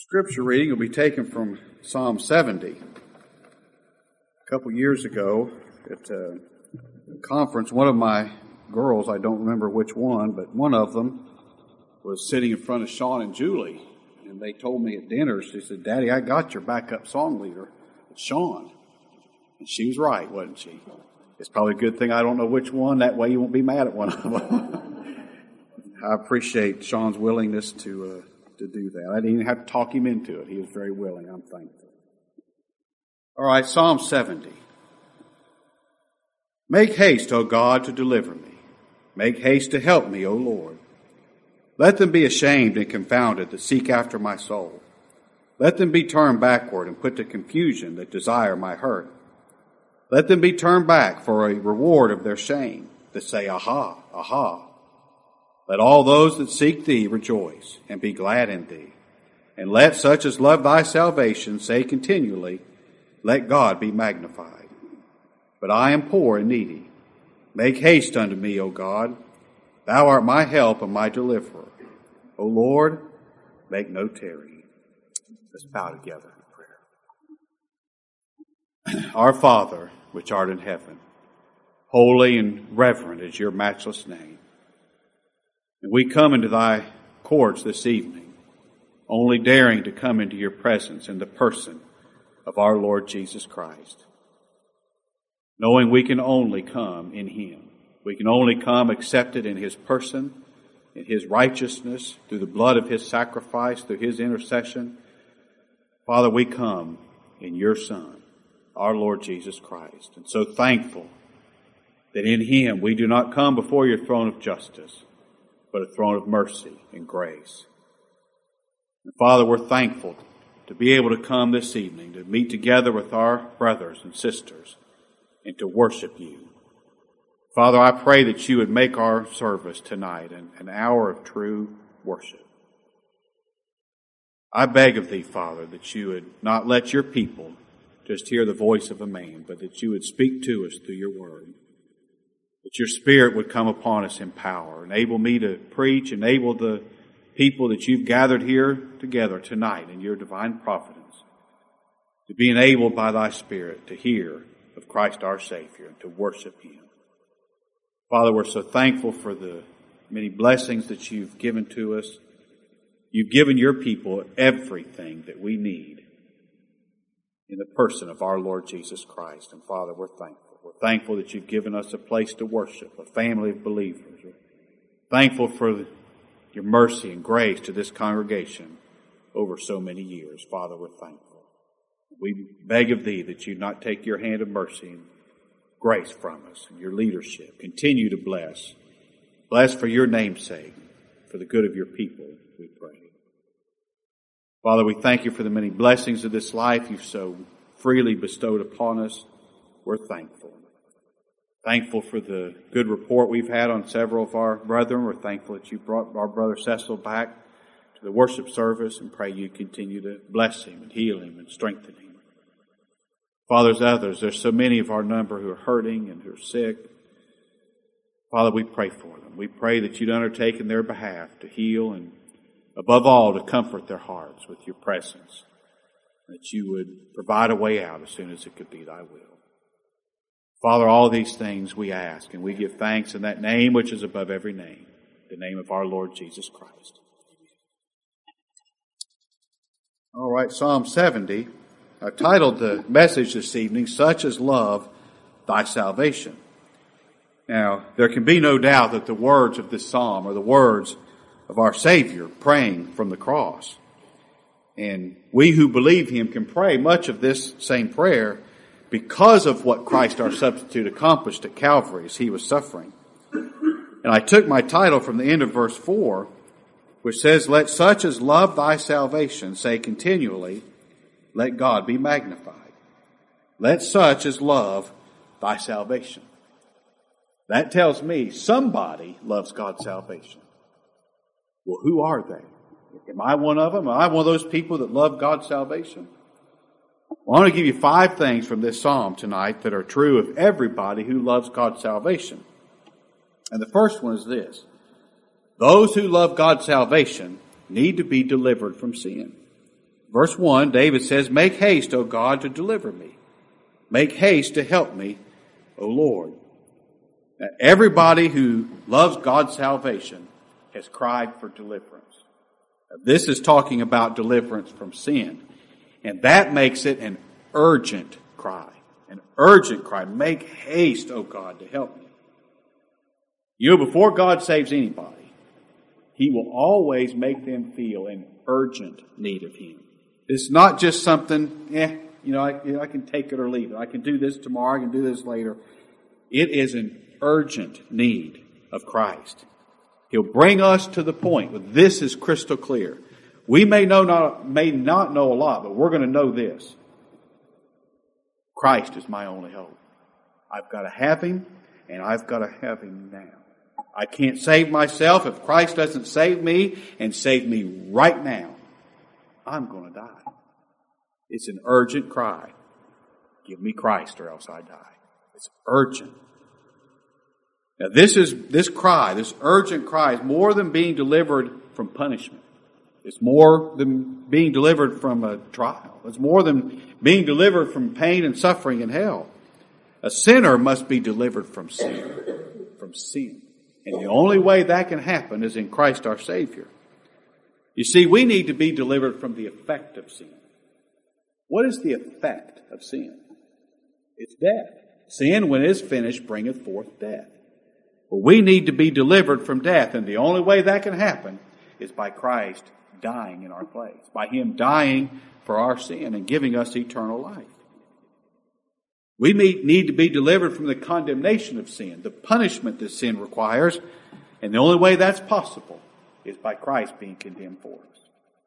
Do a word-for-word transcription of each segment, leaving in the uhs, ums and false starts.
Scripture reading will be taken from Psalm seventy. A couple years ago at a conference, one of my girls, I don't remember which one, but one of them was sitting in front of Sean and Julie, and they told me at dinner, she said, "Daddy, I got your backup song leader, it's Sean." And she was right, wasn't she? It's probably a good thing I don't know which one, that way you won't be mad at one of them. I appreciate Sean's willingness to uh, to do that. I didn't even have to talk him into it. He was very willing. I'm thankful. All right, Psalm seventy. Make haste, O God, to deliver me. Make haste to help me, O Lord. Let them be ashamed and confounded that seek after my soul. Let them be turned backward and put to confusion that desire my hurt. Let them be turned back for a reward of their shame, that say, Aha, aha. Let all those that seek thee rejoice and be glad in thee. And let such as love thy salvation say continually, Let God be magnified. But I am poor and needy. Make haste unto me, O God. Thou art my help and my deliverer. O Lord, make no tarrying. Let's bow together in prayer. Our Father, which art in heaven, holy and reverent is your matchless name. And we come into thy courts this evening, only daring to come into your presence in the person of our Lord Jesus Christ, knowing we can only come in him. We can only come accepted in his person, in his righteousness, through the blood of his sacrifice, through his intercession. Father, we come in your Son, our Lord Jesus Christ, and so thankful that in him we do not come before your throne of justice, but a throne of mercy and grace. And Father, we're thankful to be able to come this evening to meet together with our brothers and sisters and to worship you. Father, I pray that you would make our service tonight an, an hour of true worship. I beg of thee, Father, that you would not let your people just hear the voice of a man, but that you would speak to us through your word. That your Spirit would come upon us in power. Enable me to preach. Enable the people that you've gathered here together tonight in your divine providence to be enabled by thy Spirit to hear of Christ our Savior and to worship him. Father, we're so thankful for the many blessings that you've given to us. You've given your people everything that we need in the person of our Lord Jesus Christ. And Father, we're thankful. We're thankful that you've given us a place to worship, a family of believers. We're thankful for your mercy and grace to this congregation over so many years. Father, we're thankful. We beg of thee that you not take your hand of mercy and grace from us and your leadership. Continue to bless. Bless for your name's sake, for the good of your people, we pray. Father, we thank you for the many blessings of this life you've so freely bestowed upon us. We're thankful. Thankful for the good report we've had on several of our brethren. We're thankful that you brought our brother Cecil back to the worship service, and pray you continue to bless him and heal him and strengthen him. Fathers, others, there's so many of our number who are hurting and who are sick. Father, we pray for them. We pray that you'd undertake in their behalf to heal and, above all, to comfort their hearts with your presence, that you would provide a way out as soon as it could be thy will. Father, all these things we ask, and we give thanks in that name which is above every name, the name of our Lord Jesus Christ. All right, Psalm seventy. I've titled the message this evening, Such as Love Thy Salvation. Now, there can be no doubt that the words of this psalm are the words of our Savior praying from the cross. And we who believe him can pray much of this same prayer because of what Christ our substitute accomplished at Calvary as he was suffering. And I took my title from the end of verse four, which says, Let such as love thy salvation say continually, Let God be magnified. Let such as love thy salvation. That tells me somebody loves God's salvation. Well, who are they? Am I one of them? Am I one of those people that love God's salvation? Well, I want to give you five things from this psalm tonight that are true of everybody who loves God's salvation. And the first one is this. Those who love God's salvation need to be delivered from sin. Verse one, David says, "Make haste, O God, to deliver me. Make haste to help me, O Lord." Now, everybody who loves God's salvation has cried for deliverance. Now, this is talking about deliverance from sin. And that makes it an urgent cry. An urgent cry. Make haste, O God, to help me. You know, before God saves anybody, He will always make them feel an urgent need of Him. It's not just something, eh, you know, I, you know, I can take it or leave it. I can do this tomorrow, I can do this later. It is an urgent need of Christ. He'll bring us to the point where this is crystal clear. We may know not, may not know a lot, but we're going to know this. Christ is my only hope. I've got to have Him, and I've got to have Him now. I can't save myself. If Christ doesn't save me and save me right now, I'm going to die. It's an urgent cry. Give me Christ or else I die. It's urgent. Now this is, this cry, this urgent cry is more than being delivered from punishment. It's more than being delivered from a trial. It's more than being delivered from pain and suffering in hell. A sinner must be delivered from sin. From sin. And the only way that can happen is in Christ our Savior. You see, we need to be delivered from the effect of sin. What is the effect of sin? It's death. Sin, when it is finished, bringeth forth death. But we need to be delivered from death, and the only way that can happen is by Christ dying in our place, by Him dying for our sin and giving us eternal life. We need to be delivered from the condemnation of sin, the punishment that sin requires, and the only way that's possible is by Christ being condemned for us.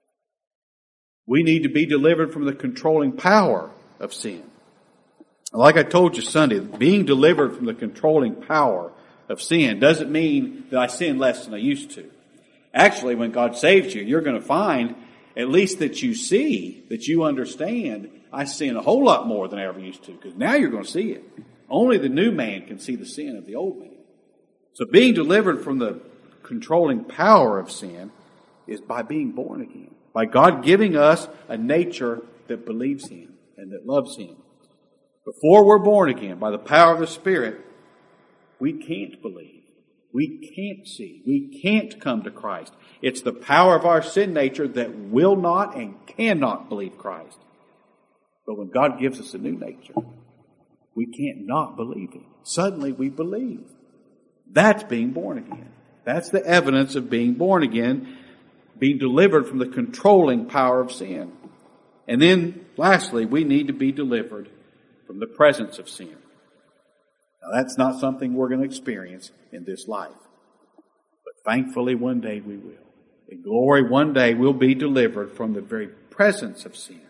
We need to be delivered from the controlling power of sin. Like I told you Sunday, being delivered from the controlling power of sin doesn't mean that I sin less than I used to. Actually, when God saves you, you're going to find at least that you see, that you understand, I sin a whole lot more than I ever used to, because now you're going to see it. Only the new man can see the sin of the old man. So being delivered from the controlling power of sin is by being born again, by God giving us a nature that believes Him and that loves Him. Before we're born again, by the power of the Spirit, we can't believe. We can't see. We can't come to Christ. It's the power of our sin nature that will not and cannot believe Christ. But when God gives us a new nature, we can't not believe Him. Suddenly we believe. That's being born again. That's the evidence of being born again, being delivered from the controlling power of sin. And then, lastly, we need to be delivered from the presence of sin. Now, that's not something we're going to experience in this life. But thankfully, one day we will. In glory, one day we'll be delivered from the very presence of sin.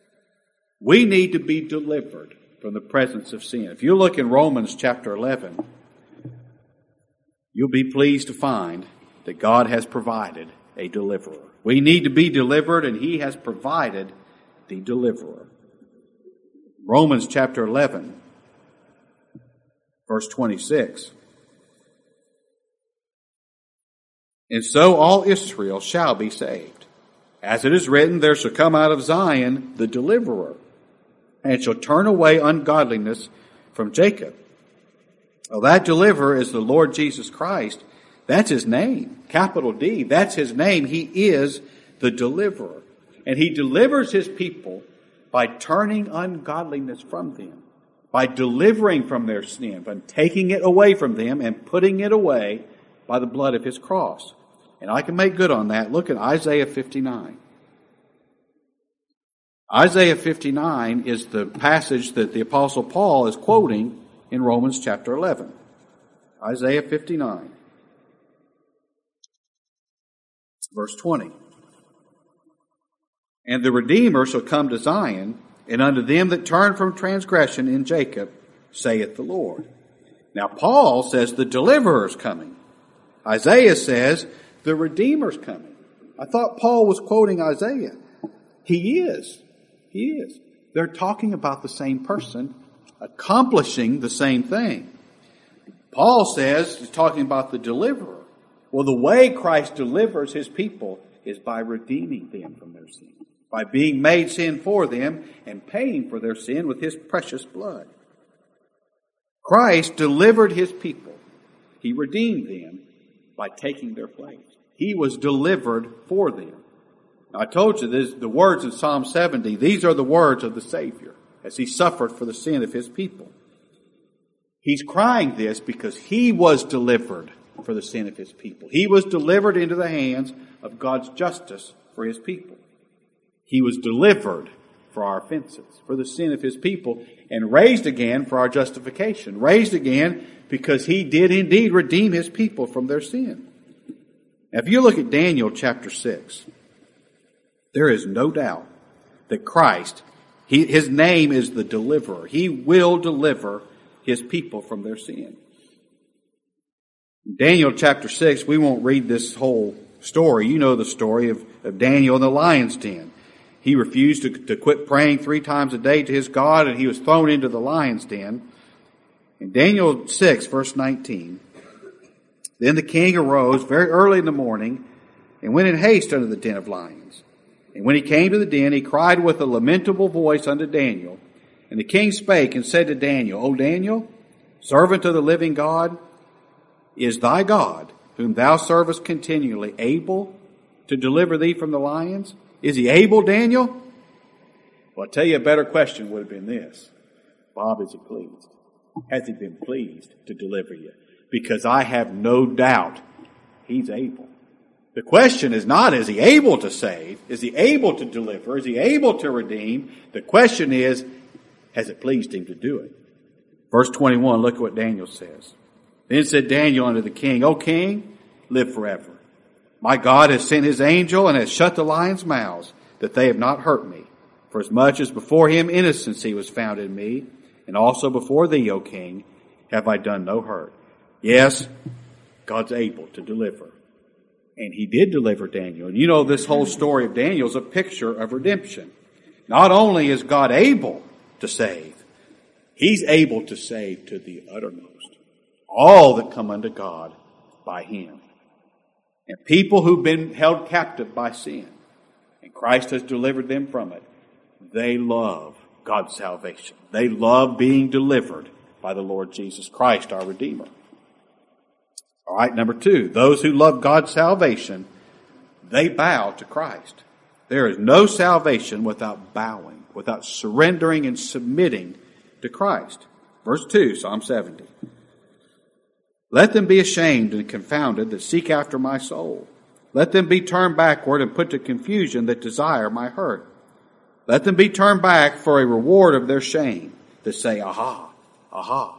We need to be delivered from the presence of sin. If you look in Romans chapter eleven, you'll be pleased to find that God has provided a deliverer. We need to be delivered, and He has provided the deliverer. Romans chapter eleven, verse twenty-six. And so all Israel shall be saved. As it is written, there shall come out of Zion the deliverer, and shall turn away ungodliness from Jacob. Well, that deliverer is the Lord Jesus Christ. That's His name. Capital D. That's His name. He is the deliverer. And He delivers His people by turning ungodliness from them, by delivering from their sin, by taking it away from them and putting it away by the blood of His cross. And I can make good on that. Look at Isaiah fifty-nine. Isaiah fifty-nine is the passage that the Apostle Paul is quoting in Romans chapter eleven. Isaiah fifty-nine, verse twenty. And the Redeemer shall come to Zion, and unto them that turn from transgression in Jacob, saith the Lord. Now Paul says the deliverer's coming. Isaiah says the Redeemer's coming. I thought Paul was quoting Isaiah. He is. He is. They're talking about the same person, accomplishing the same thing. Paul says, he's talking about the deliverer. Well, the way Christ delivers His people is by redeeming them from their sin. by being made sin for them and paying for their sin with his precious blood. Christ delivered his people. He redeemed them by taking their place. He was delivered for them. Now, I told you this, the words in Psalm seventy, these are the words of the Savior as he suffered for the sin of his people. He's crying this because he was delivered for the sin of his people. He was delivered into the hands of God's justice for his people. He was delivered for our offenses, for the sin of his people, and raised again for our justification. Raised again because he did indeed redeem his people from their sin. Now, if you look at Daniel chapter six, there is no doubt that Christ, he, his name is the deliverer. He will deliver his people from their sin. In Daniel chapter six, we won't read this whole story. You know the story of, of Daniel in the lion's den. He refused to, to quit praying three times a day to his God, and he was thrown into the lion's den. In Daniel six, verse nineteen, then the king arose very early in the morning and went in haste unto the den of lions. And when he came to the den, he cried with a lamentable voice unto Daniel. And the king spake and said to Daniel, O Daniel, servant of the living God, is thy God, whom thou servest continually, able to deliver thee from the lions? Is he able, Daniel? Well, I'll tell you a better question would have been this. Bob, is he pleased? Has he been pleased to deliver you? Because I have no doubt he's able. The question is not, is he able to save? Is he able to deliver? Is he able to redeem? The question is, has it pleased him to do it? Verse twenty-one, look at what Daniel says. Then said Daniel unto the king, O king, live forever. My God has sent his angel and has shut the lions' mouths, that they have not hurt me. For as much as before him innocency was found in me, and also before thee, O king, have I done no hurt. Yes, God's able to deliver. And he did deliver Daniel. And you know, this whole story of Daniel is a picture of redemption. Not only is God able to save, he's able to save to the uttermost. All that come unto God by him. And people who've been held captive by sin, and Christ has delivered them from it, they love God's salvation. They love being delivered by the Lord Jesus Christ, our Redeemer. All right, number two, those who love God's salvation, they bow to Christ. There is no salvation without bowing, without surrendering and submitting to Christ. Verse two, Psalm seventy. Let them be ashamed and confounded that seek after my soul. Let them be turned backward and put to confusion that desire my hurt. Let them be turned back for a reward of their shame that say, aha, aha.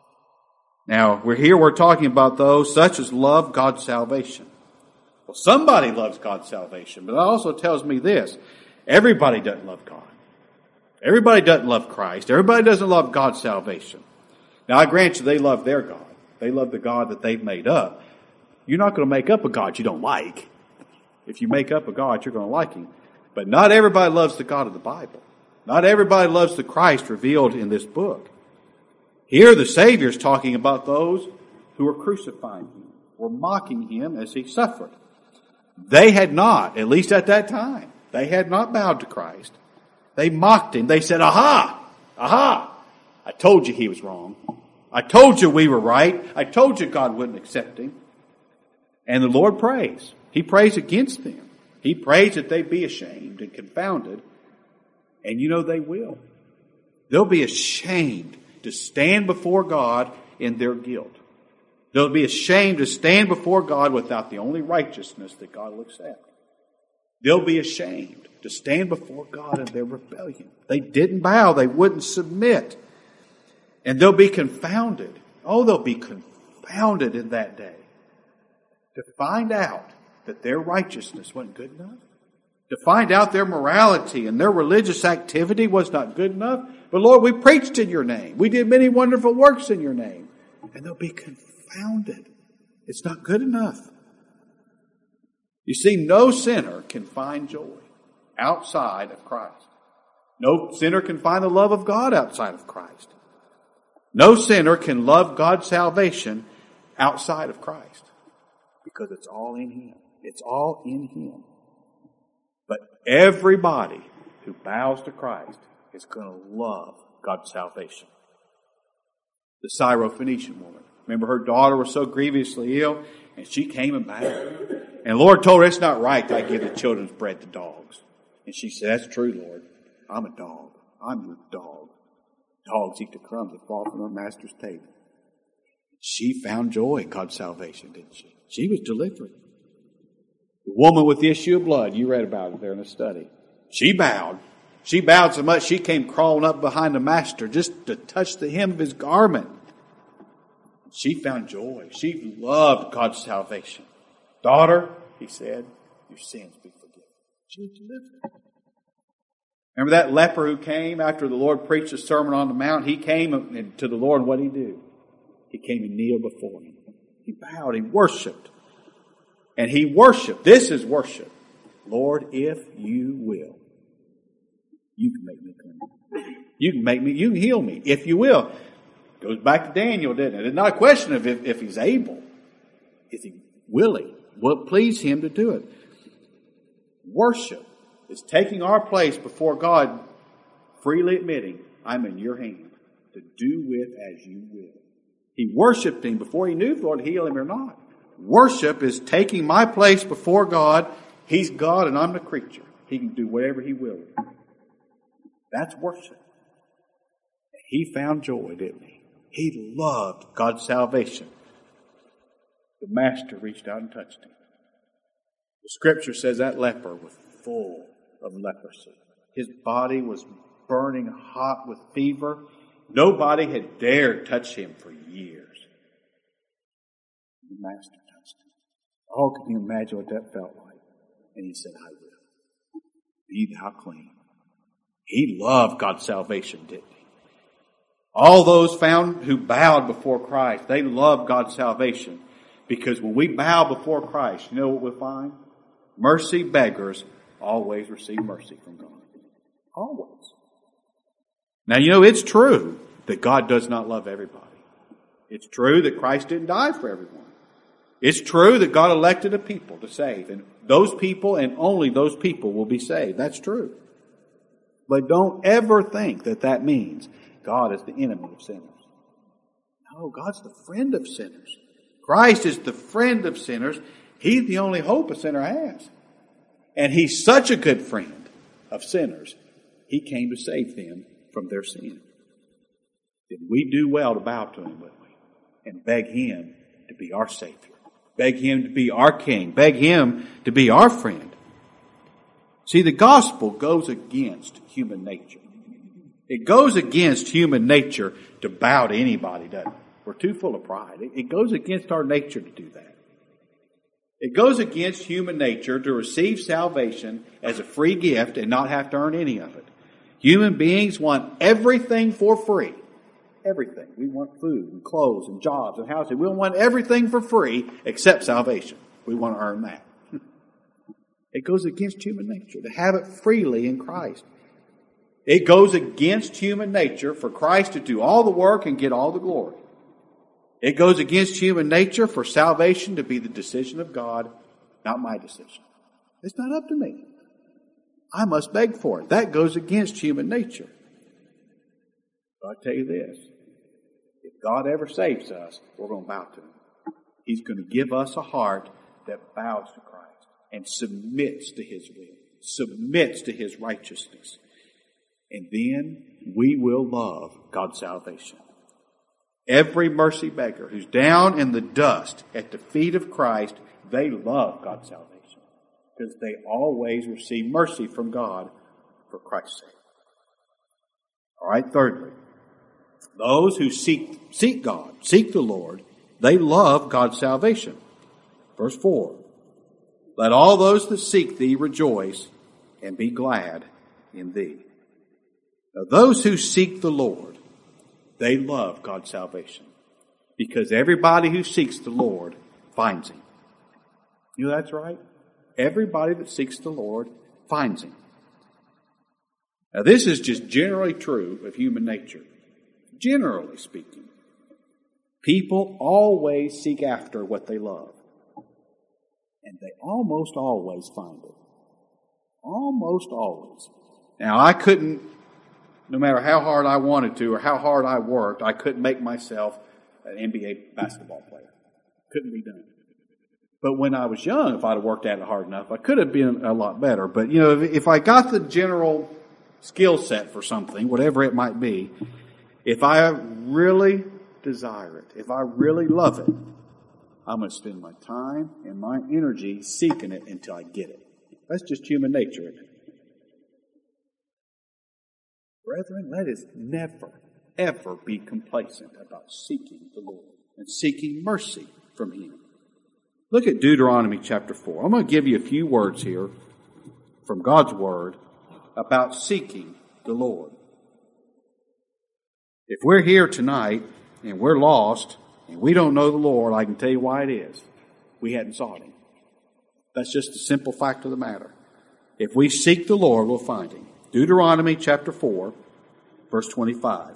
Now, we're here, we're talking about those such as love God's salvation. Well, somebody loves God's salvation, but that also tells me this. Everybody doesn't love God. Everybody doesn't love Christ. Everybody doesn't love God's salvation. Now, I grant you they love their God. They love the God that they've made up. You're not going to make up a God you don't like. If you make up a God, you're going to like him. But not everybody loves the God of the Bible. Not everybody loves the Christ revealed in this book. Here the Savior's talking about those who were crucifying him, were mocking him as he suffered. They had not, at least at that time, they had not bowed to Christ. They mocked him. They said, aha, aha, I told you he was wrong. I told you we were right. I told you God wouldn't accept him. And the Lord prays. He prays against them. He prays that they be ashamed and confounded. And you know they will. They'll be ashamed to stand before God in their guilt. They'll be ashamed to stand before God without the only righteousness that God will accept. They'll be ashamed to stand before God in their rebellion. They didn't bow. They wouldn't submit. And they'll be confounded. Oh, they'll be confounded in that day to find out that their righteousness wasn't good enough. To find out their morality and their religious activity was not good enough. But Lord, we preached in your name. We did many wonderful works in your name. And they'll be confounded. It's not good enough. You see, no sinner can find joy outside of Christ. No sinner can find the love of God outside of Christ. No sinner can love God's salvation outside of Christ. Because it's all in him. It's all in him. But everybody who bows to Christ is going to love God's salvation. The Syrophoenician woman. Remember, her daughter was so grievously ill, and she came and bowed. And the Lord told her, it's not right that I give the children's bread to dogs. And she said, that's true, Lord. I'm a dog. I'm your dog. Dogs eat the crumbs that fall from their master's table. She found joy in God's salvation, didn't she? She was delivered. The woman with the issue of blood, you read about it there in the study. She bowed. She bowed so much she came crawling up behind the master just to touch the hem of his garment. She found joy. She loved God's salvation. Daughter, he said, your sins be forgiven. She was delivered. Remember that leper who came after the Lord preached the Sermon on the Mount? He came to the Lord, and what did he do? He came and kneeled before him. He bowed, he worshiped. And he worshiped. This is worship. Lord, if you will, you can make me clean. You can make me, you can heal me, if you will. Goes back to Daniel, didn't it? It's not a question of if, if he's able. Is he willing? Will it please him to do it? Worship is taking our place before God, freely admitting, I'm in your hand to do with as you will. He worshiped him before he knew if the Lord heal him or not. Worship is taking my place before God. He's God and I'm the creature. He can do whatever he will. That's worship. He found joy, didn't he? He loved God's salvation. The master reached out and touched him. The scripture says that leper was full of leprosy. His body was burning hot with fever. Nobody had dared touch him for years. The master touched him. Oh, can you imagine what that felt like? And he said, I will. Be thou clean. He loved God's salvation, didn't he? All those found who bowed before Christ, they loved God's salvation. Because when we bow before Christ, you know what we'll find? Mercy beggars always receive mercy from God. Always. Now, you know, it's true that God does not love everybody. It's true that Christ didn't die for everyone. It's true that God elected a people to save. And those people and only those people will be saved. That's true. But don't ever think that that means God is the enemy of sinners. No, God's the friend of sinners. Christ is the friend of sinners. He's the only hope a sinner has. And He's such a good friend of sinners, He came to save them from their sin. Then we do well to bow to Him, wouldn't we? And beg Him to be our Savior. Beg Him to be our King. Beg Him to be our friend. See, the gospel goes against human nature. It goes against human nature to bow to anybody, doesn't it? We're too full of pride. It goes against our nature to do that. It goes against human nature to receive salvation as a free gift and not have to earn any of it. Human beings want everything for free. Everything. We want food and clothes and jobs and housing. We want everything for free except salvation. We want to earn that. It goes against human nature to have it freely in Christ. It goes against human nature for Christ to do all the work and get all the glory. It goes against human nature for salvation to be the decision of God, not my decision. It's not up to me. I must beg for it. That goes against human nature. But I tell you this, if God ever saves us, we're going to bow to Him. He's going to give us a heart that bows to Christ and submits to His will, submits to His righteousness. And then we will love God's salvation. Every mercy beggar who's down in the dust at the feet of Christ, they love God's salvation because they always receive mercy from God for Christ's sake. All right, thirdly, those who seek, seek God, seek the Lord, they love God's salvation. Verse four, let all those that seek Thee rejoice and be glad in Thee. Now, those who seek the Lord, they love God's salvation because everybody who seeks the Lord finds Him. You know that's right? Everybody that seeks the Lord finds Him. Now, this is just generally true of human nature. Generally speaking, people always seek after what they love. And they almost always find it. Almost always. Now, I couldn't, no matter how hard I wanted to or how hard I worked, I couldn't make myself an N B A basketball player. Couldn't be done. But when I was young, if I'd have worked at it hard enough, I could have been a lot better. But, you know, if, if I got the general skill set for something, whatever it might be, if I really desire it, if I really love it, I'm going to spend my time and my energy seeking it until I get it. That's just human nature, isn't it? Brethren, let us never, ever be complacent about seeking the Lord and seeking mercy from Him. Look at Deuteronomy chapter four. I'm going to give you a few words here from God's Word about seeking the Lord. If we're here tonight and we're lost and we don't know the Lord, I can tell you why it is. We hadn't sought Him. That's just a simple fact of the matter. If we seek the Lord, we'll find Him. Deuteronomy chapter four, verse twenty-five.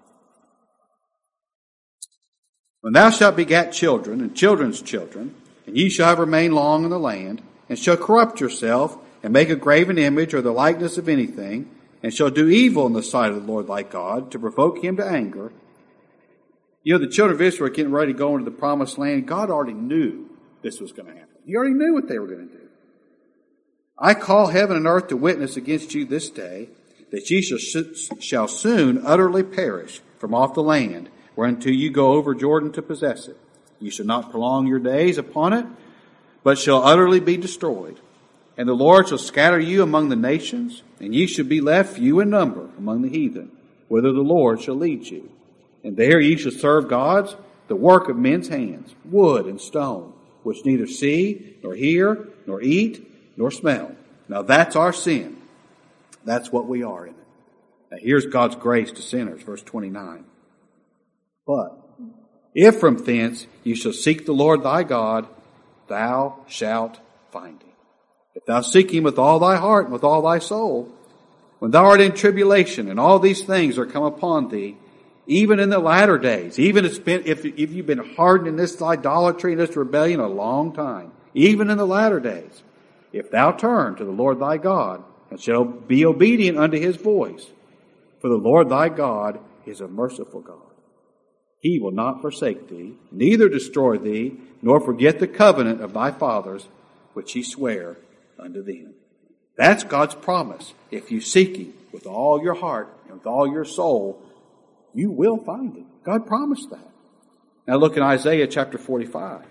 When thou shalt begat children and children's children, and ye shall have remained long in the land, and shall corrupt yourself, and make a graven image or the likeness of anything, and shall do evil in the sight of the Lord thy God, to provoke Him to anger. You know, the children of Israel are getting ready to go into the promised land. God already knew this was going to happen. He already knew what they were going to do. I call heaven and earth to witness against you this day, that ye shall, shall soon utterly perish from off the land, whereunto you go over Jordan to possess it. You shall not prolong your days upon it, but shall utterly be destroyed. And the Lord shall scatter you among the nations, and ye shall be left few in number among the heathen, whither the Lord shall lead you. And there ye shall serve gods, the work of men's hands, wood and stone, which neither see, nor hear, nor eat, nor smell. Now that's our sin. That's what we are in it. Now here's God's grace to sinners, verse twenty-nine. But if from thence you shall seek the Lord thy God, thou shalt find Him. If thou seek Him with all thy heart and with all thy soul, when thou art in tribulation and all these things are come upon thee, even in the latter days, even it's been, if, if you've been hardened in this idolatry and this rebellion a long time, even in the latter days, if thou turn to the Lord thy God and shall be obedient unto His voice, for the Lord thy God is a merciful God. He will not forsake thee, neither destroy thee, nor forget the covenant of thy fathers, which He sware unto them. That's God's promise. If you seek Him with all your heart and with all your soul, you will find Him. God promised that. Now look in Isaiah chapter forty-five.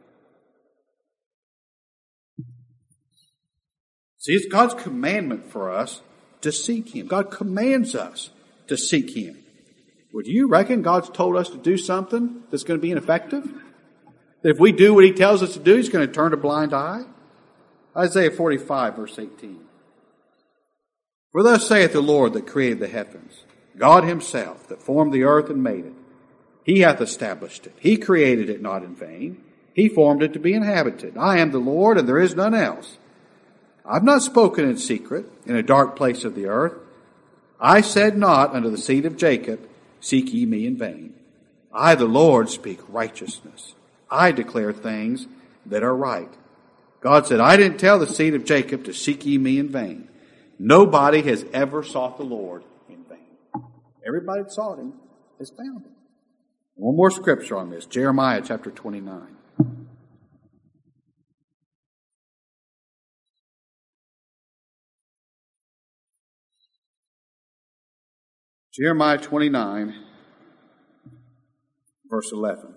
See, it's God's commandment for us to seek Him. God commands us to seek Him. Would you reckon God's told us to do something that's going to be ineffective? That if we do what He tells us to do, He's going to turn a blind eye? Isaiah forty-five, verse eighteen. For thus saith the Lord that created the heavens, God Himself that formed the earth and made it. He hath established it. He created it not in vain. He formed it to be inhabited. I am the Lord, and there is none else. I've not spoken in secret in a dark place of the earth. I said not unto the seed of Jacob, seek ye me in vain. I, the Lord, speak righteousness. I declare things that are right. God said, I didn't tell the seed of Jacob to seek ye me in vain. Nobody has ever sought the Lord in vain. Everybody that sought Him has found Him. One more scripture on this, Jeremiah chapter twenty-nine. Jeremiah twenty-nine, verse eleven.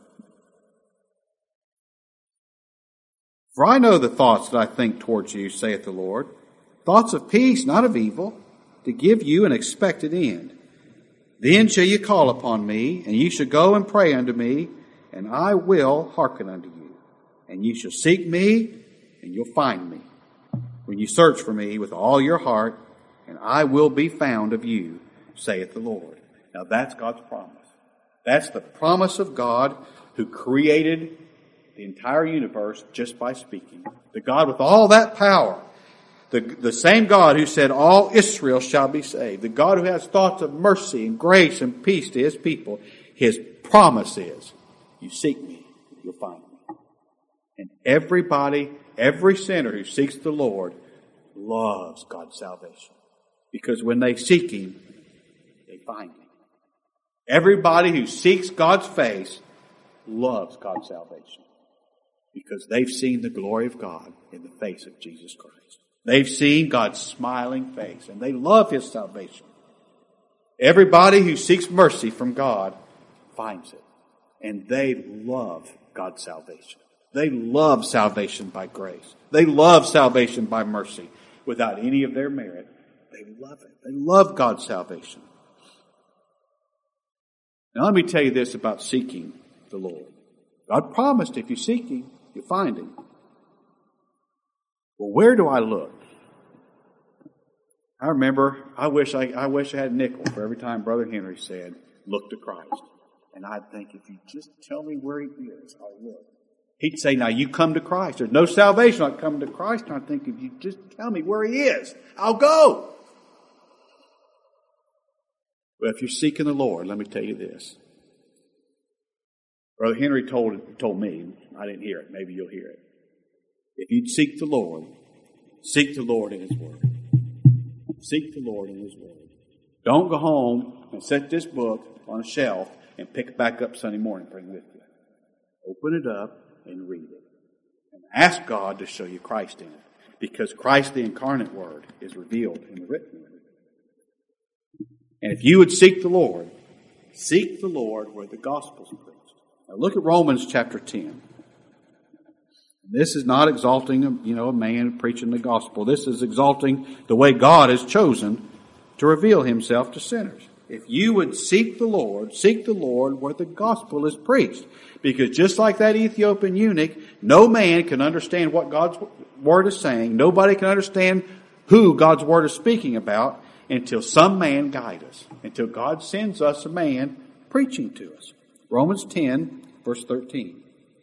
For I know the thoughts that I think towards you, saith the Lord, thoughts of peace, not of evil, to give you an expected end. Then shall ye call upon me, and ye shall go and pray unto me, and I will hearken unto you. And ye shall seek me, and you'll find me, when you search for me with all your heart, and I will be found of you, saith the Lord. Now that's God's promise. That's the promise of God who created the entire universe just by speaking. The God with all that power. The, the same God who said all Israel shall be saved. The God who has thoughts of mercy and grace and peace to His people. His promise is, you seek me, you'll find me. And everybody, every sinner who seeks the Lord loves God's salvation. Because when they seek Him, they find Him. Everybody who seeks God's face loves God's salvation. Because they've seen the glory of God in the face of Jesus Christ. They've seen God's smiling face, and they love His salvation. Everybody who seeks mercy from God finds it. And they love God's salvation. They love salvation by grace. They love salvation by mercy without any of their merit. They love it. They love God's salvation. Now let me tell you this about seeking the Lord. God promised if you seek Him, you find Him. Well, where do I look? I remember, I wish I, I wish I had a nickel for every time Brother Henry said, look to Christ. And I'd think, if you just tell me where He is, I'll look. He'd say, now you come to Christ. There's no salvation like coming to Christ. And I think, if you just tell me where He is, I'll go. But if you're seeking the Lord, let me tell you this. Brother Henry told, told me, I didn't hear it, maybe you'll hear it. If you'd seek the Lord, seek the Lord in His Word. Seek the Lord in His Word. Don't go home and set this book on a shelf and pick it back up Sunday morning and bring it with you. Open it up and read it. And ask God to show you Christ in it. Because Christ, the incarnate Word, is revealed in the written Word. And if you would seek the Lord, seek the Lord where the gospel is preached. Now look at Romans chapter ten. This is not exalting, you know, a man preaching the gospel. This is exalting the way God has chosen to reveal Himself to sinners. If you would seek the Lord, seek the Lord where the gospel is preached. Because just like that Ethiopian eunuch, no man can understand what God's word is saying. Nobody can understand who God's word is speaking about until some man guide us. Until God sends us a man preaching to us. Romans ten, verse thirteen.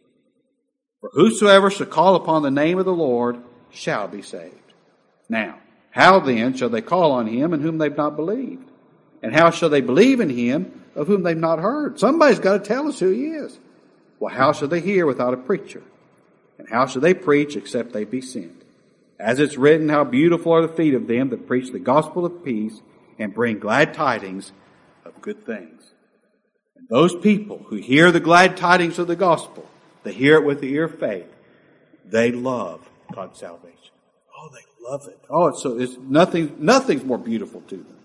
For whosoever shall call upon the name of the Lord shall be saved. Now, how then shall they call on Him in whom they've not believed? And how shall they believe in Him of whom they've not heard? Somebody's got to tell us who He is. Well, how shall they hear without a preacher? And how shall they preach except they be sent? As it's written, how beautiful are the feet of them that preach the gospel of peace and bring glad tidings of good things. And those people who hear the glad tidings of the gospel, they hear it with the ear of faith, they love God's salvation. Oh, they love it. Oh, it's so it's nothing. Nothing's more beautiful to them.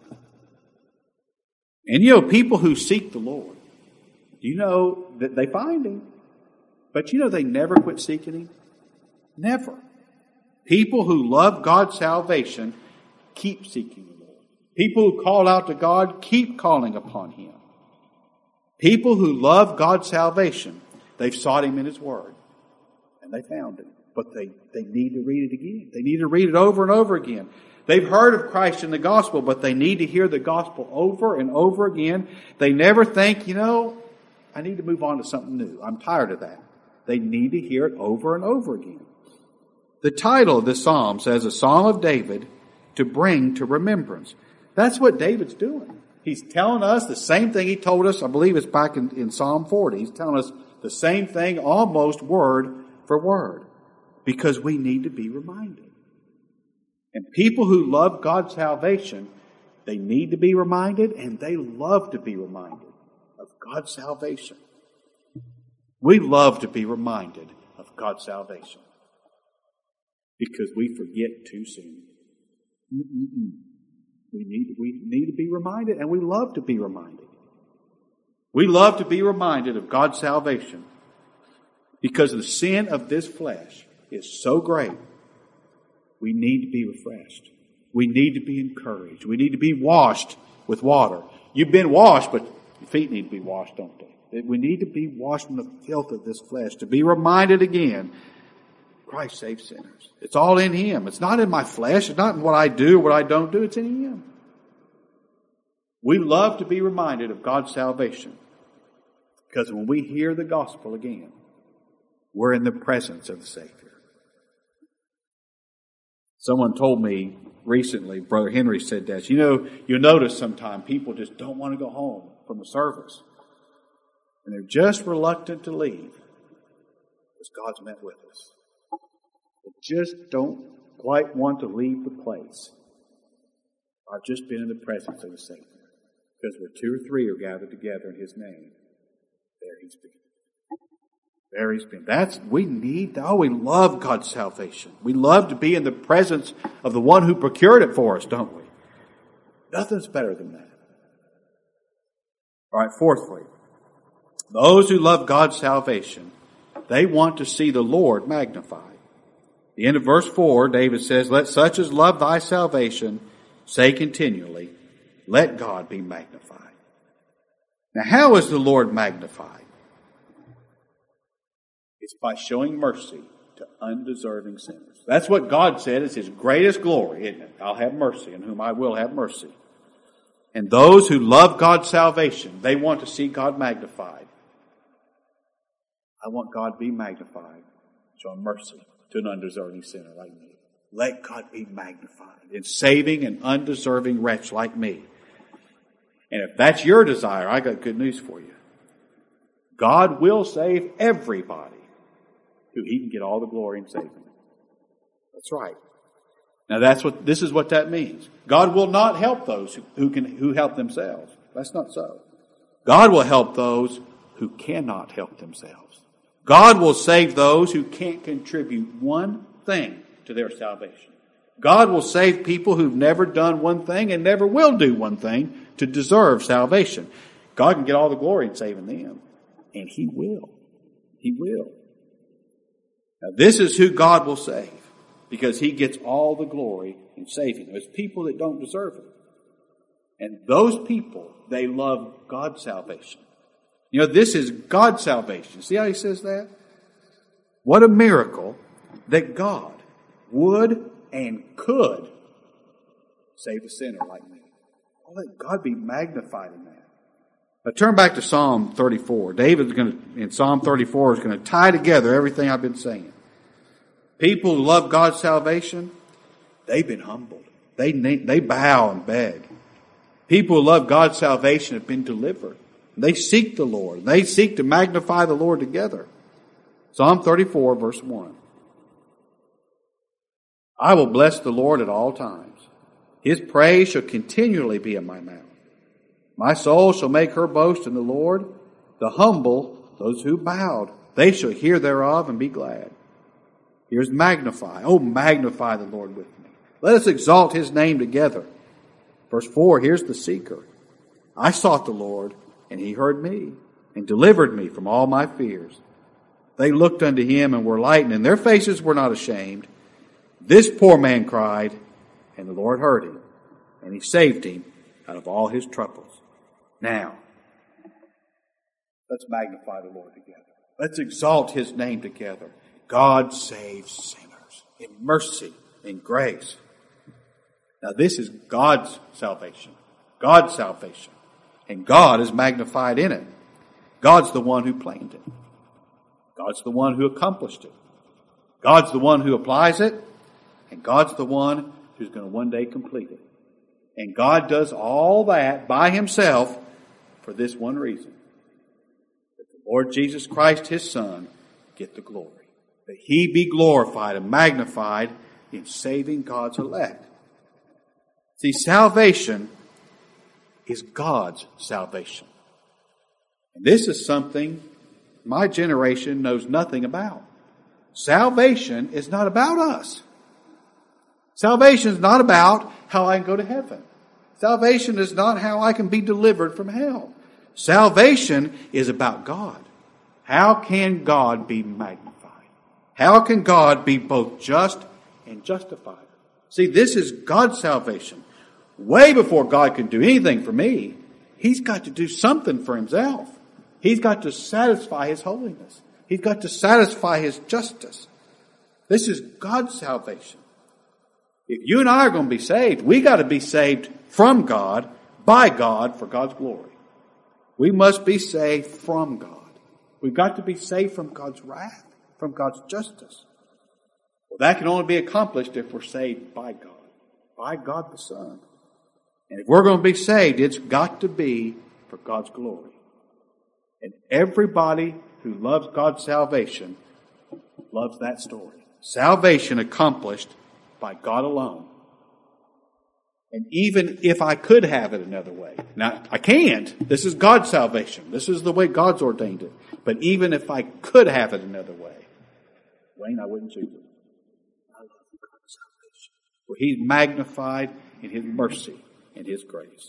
And you know, people who seek the Lord, you know that they find Him, but you know they never quit seeking Him. Never. People who love God's salvation keep seeking the Lord. People who call out to God keep calling upon Him. People who love God's salvation, they've sought Him in His Word, and they found Him. But they, they need to read it again. They need to read it over and over again. They've heard of Christ in the gospel, but they need to hear the gospel over and over again. They never think, you know, I need to move on to something new. I'm tired of that. They need to hear it over and over again. The title of this psalm says, a psalm of David to bring to remembrance. That's what David's doing. He's telling us the same thing he told us, I believe it's back in, in Psalm forty. He's telling us the same thing almost word for word. Because we need to be reminded. And people who love God's salvation, they need to be reminded, and they love to be reminded of God's salvation. We love to be reminded of God's salvation. Because we forget too soon. Mm-mm-mm. We need, we need to be reminded, and we love to be reminded. We love to be reminded of God's salvation because the sin of this flesh is so great. We need to be refreshed. We need to be encouraged. We need to be washed with water. You've been washed, but your feet need to be washed, don't they? We need to be washed from the filth of this flesh, to be reminded again, Christ saves sinners. It's all in Him. It's not in my flesh. It's not in what I do or what I don't do. It's in Him. We love to be reminded of God's salvation because when we hear the gospel again, we're in the presence of the Savior. Someone told me recently, Brother Henry said that, you know, you'll notice sometimes people just don't want to go home from the service. And they're just reluctant to leave because God's met with us. They just don't go quite want to leave the place. I've just been in the presence of the Savior. Because where two or three are gathered together in His name, there He's been. There He's been. That's, we need, oh, we love God's salvation. We love to be in the presence of the one who procured it for us, don't we? Nothing's better than that. All right, fourthly, those who love God's salvation, they want to see the Lord magnified. At the end of verse four, David says, let such as love thy salvation say continually, let God be magnified. Now, how is the Lord magnified? It's by showing mercy to undeserving sinners. That's what God said is His greatest glory, isn't it? I'll have mercy, on whom I will have mercy. And those who love God's salvation, they want to see God magnified. I want God to be magnified, showing mercy to an undeserving sinner like me. Let God be magnified in saving an undeserving wretch like me. And if that's your desire, I got good news for you. God will save everybody who He can get all the glory in saving. That's right. Now that's what, this is what that means. God will not help those who, who can, who help themselves. That's not so. God will help those who cannot help themselves. God will save those who can't contribute one thing to their salvation. God will save people who've never done one thing and never will do one thing to deserve salvation. God can get all the glory in saving them. And He will. He will. Now this is who God will save, because He gets all the glory in saving them. It's people that don't deserve it. And those people, they love God's salvation. You know, this is God's salvation. See how He says that? What a miracle that God would and could save a sinner like me. Oh, let God be magnified in that. Now turn back to Psalm thirty-four. David's going to, in Psalm thirty-four, is going to tie together everything I've been saying. People who love God's salvation, they've been humbled. They, they bow and beg. People who love God's salvation have been delivered. They seek the Lord. They seek to magnify the Lord together. Psalm thirty-four, verse one. I will bless the Lord at all times. His praise shall continually be in my mouth. My soul shall make her boast in the Lord. The humble, those who bowed, they shall hear thereof and be glad. Here's magnify. Oh, magnify the Lord with me. Let us exalt His name together. Verse four, here's the seeker. I sought the Lord, and He heard me, and delivered me from all my fears. They looked unto Him and were lightened, and their faces were not ashamed. This poor man cried, and the Lord heard him, and He saved him out of all his troubles. Now, let's magnify the Lord together. Let's exalt His name together. God saves sinners in mercy and grace. Now this is God's salvation. God's salvation. And God is magnified in it. God's the one who planned it. God's the one who accomplished it. God's the one who applies it. And God's the one who's going to one day complete it. And God does all that by Himself for this one reason. That the Lord Jesus Christ, His Son, get the glory. That He be glorified and magnified in saving God's elect. See, salvation is God's salvation. And this is something my generation knows nothing about. Salvation is not about us. Salvation is not about how I can go to heaven. Salvation is not how I can be delivered from hell. Salvation is about God. How can God be magnified? How can God be both just and justified? See, this is God's salvation. Way before God can do anything for me, He's got to do something for Himself. He's got to satisfy His holiness. He's got to satisfy His justice. This is God's salvation. If you and I are going to be saved, we got to be saved from God, by God, for God's glory. We must be saved from God. We've got to be saved from God's wrath, from God's justice. Well, that can only be accomplished if we're saved by God, by God the Son. And if we're going to be saved, it's got to be for God's glory. And everybody who loves God's salvation loves that story. Salvation accomplished by God alone. And even if I could have it another way, now I can't. This is God's salvation. This is the way God's ordained it. But even if I could have it another way, Wayne, I wouldn't choose it. I love God's salvation. For He's magnified in His mercy and His grace.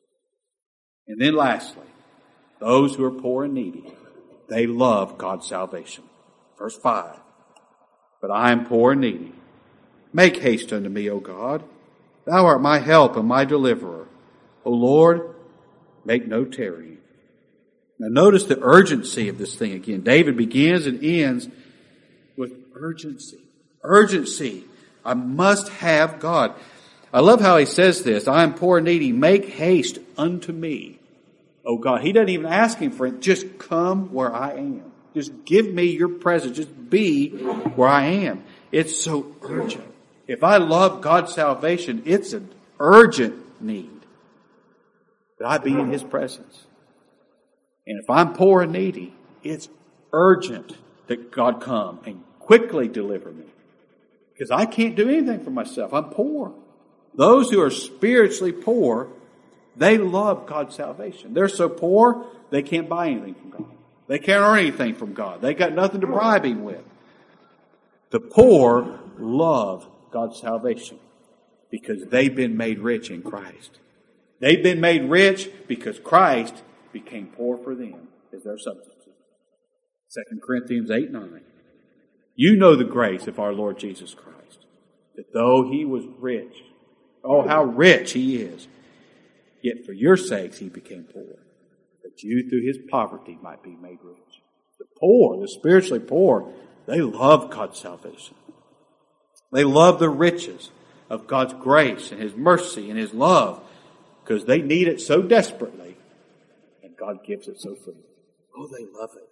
And then lastly, those who are poor and needy, they love God's salvation. Verse five. But I am poor and needy. Make haste unto me, O God. Thou art my help and my deliverer. O Lord, make no tarrying. Now notice the urgency of this thing again. David begins and ends with urgency. Urgency. I must have God. I love how he says this. I am poor and needy. Make haste unto me, O God. He doesn't even ask him for it. Just come where I am. Just give me your presence. Just be where I am. It's so urgent. If I love God's salvation, it's an urgent need that I be in His presence. And if I'm poor and needy, it's urgent that God come and quickly deliver me. Because I can't do anything for myself. I'm poor. Those who are spiritually poor, they love God's salvation. They're so poor, they can't buy anything from God. They can't earn anything from God. They got nothing to bribe Him with. The poor love God's salvation because they've been made rich in Christ. They've been made rich because Christ became poor for them as their substitute. Second Corinthians eight nine. You know the grace of our Lord Jesus Christ, that though He was rich, oh, how rich He is, yet for your sakes He became poor, that you through His poverty might be made rich. The poor, the spiritually poor, they love God's salvation. They love the riches of God's grace and His mercy and His love because they need it so desperately and God gives it so freely. Oh, they love it.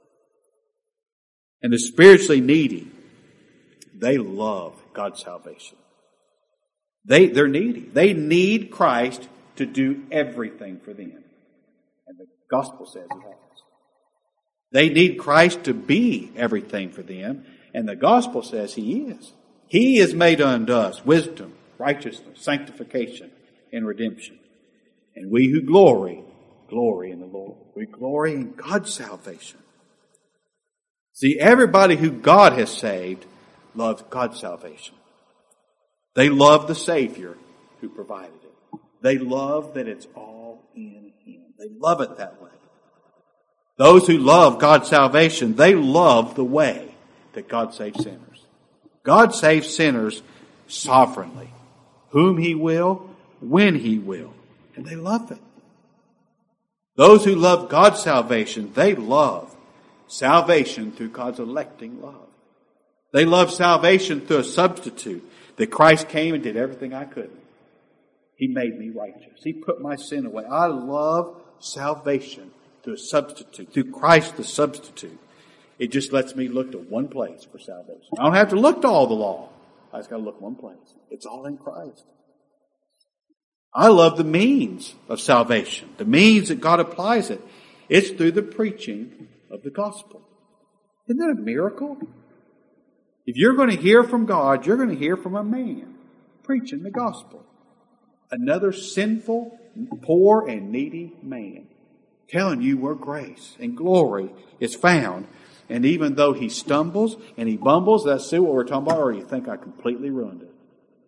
And the spiritually needy, they love God's salvation. They, they're needy. They need Christ to do everything for them. And the gospel says He has. They need Christ to be everything for them. And the gospel says He is. He is made unto us wisdom, righteousness, sanctification, and redemption. And we who glory, glory in the Lord. We glory in God's salvation. See, everybody who God has saved loves God's salvation. They love the Savior who provided it. They love that it's all in Him. They love it that way. Those who love God's salvation, they love the way that God saves sinners. God saves sinners sovereignly, whom He will, when He will, and they love it. Those who love God's salvation, they love salvation through God's electing love. They love salvation through a substitute, that Christ came and did everything I couldn't. He made me righteous. He put my sin away. I love salvation through a substitute, through Christ the substitute. It just lets me look to one place for salvation. I don't have to look to all the law. I just got to look one place. It's all in Christ. I love the means of salvation, the means that God applies it. It's through the preaching of the gospel. Isn't that a miracle? If you're going to hear from God, you're going to hear from a man preaching the gospel. Another sinful, poor, and needy man telling you where grace and glory is found. And even though he stumbles and he bumbles, that's still what we're talking about, or you think I completely ruined it.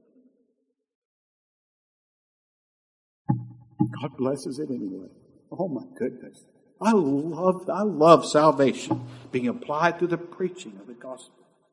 God blesses it anyway. Oh my goodness. I love, I love salvation being applied through the preaching of the gospel.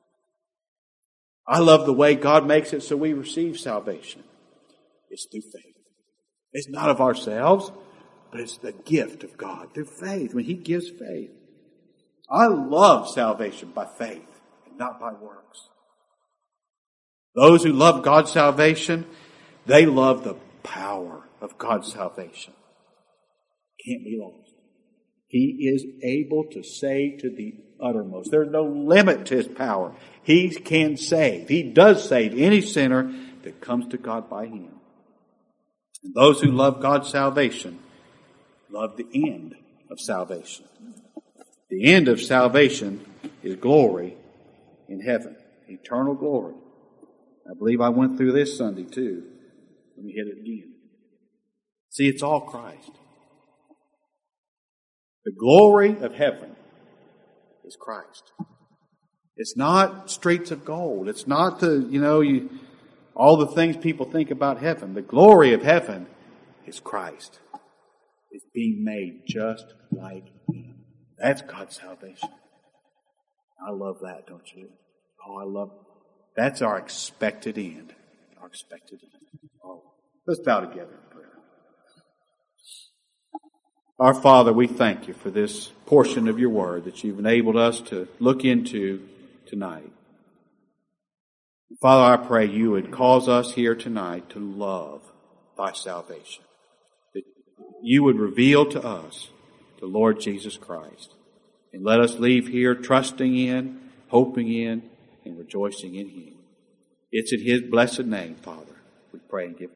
I love the way God makes it so we receive salvation. It's through faith. It's not of ourselves, but it's the gift of God through faith, when He gives faith. I love salvation by faith and not by works. Those who love God's salvation, they love the power of God's salvation. Can't be lost. He is able to save to the uttermost. There's no limit to His power. He can save. He does save any sinner that comes to God by Him. And those who love God's salvation love the end of salvation. The end of salvation is glory in heaven, eternal glory. I believe I went through this Sunday too. Let me hit it again. See, it's all Christ. The glory of heaven is Christ. It's not streets of gold. It's not the, you know, you, all the things people think about heaven. The glory of heaven is Christ. It's being made just like Him. That's God's salvation. I love that, don't you? Oh, I love it. That's our expected end. Our expected end. Oh, let's bow together in prayer. Our Father, we thank you for this portion of your word that you've enabled us to look into tonight. Father, I pray you would cause us here tonight to love thy salvation. That you would reveal to us the Lord Jesus Christ. And let us leave here trusting in, hoping in, and rejoicing in Him. It's in His blessed name, Father, we pray and give